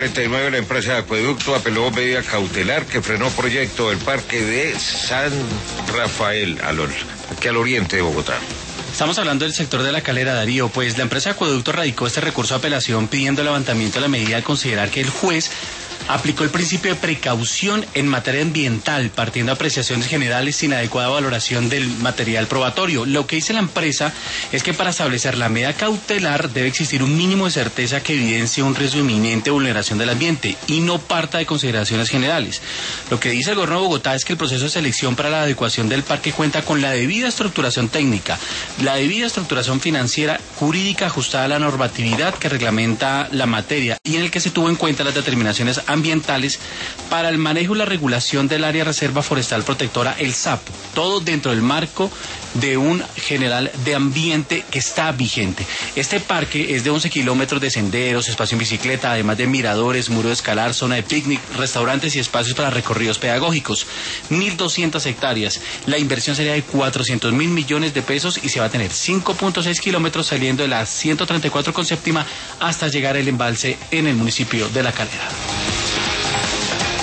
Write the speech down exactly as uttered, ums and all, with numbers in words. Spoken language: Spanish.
treinta y nueve, la empresa de acueducto apeló medida cautelar que frenó proyecto del parque de San Rafael, al, aquí al oriente de Bogotá. Estamos hablando del sector de La Calera, Darío, pues la empresa de acueducto radicó este recurso de apelación pidiendo el levantamiento de la medida al considerar que el juez aplicó el principio de precaución en materia ambiental, partiendo de apreciaciones generales sin adecuada valoración del material probatorio. Lo que dice la empresa es que para establecer la medida cautelar debe existir un mínimo de certeza que evidencie un riesgo inminente de vulneración del ambiente y no parta de consideraciones generales. Lo que dice el gobierno de Bogotá es que el proceso de selección para la adecuación del parque cuenta con la debida estructuración técnica, la debida estructuración financiera, jurídica ajustada a la normatividad que reglamenta la materia y en el que se tuvo en cuenta las determinaciones ambientales para el manejo y la regulación del área reserva forestal protectora El Sapo, todo dentro del marco de un general de ambiente que está vigente. Este parque es de once kilómetros de senderos, espacio en bicicleta, además de miradores, muro de escalar, zona de picnic, restaurantes y espacios para recorridos pedagógicos. mil doscientas hectáreas. La inversión sería de cuatrocientos mil millones de pesos y se va a tener cinco punto seis kilómetros saliendo de la ciento treinta y cuatro con séptima hasta llegar al embalse en el municipio de La Calera.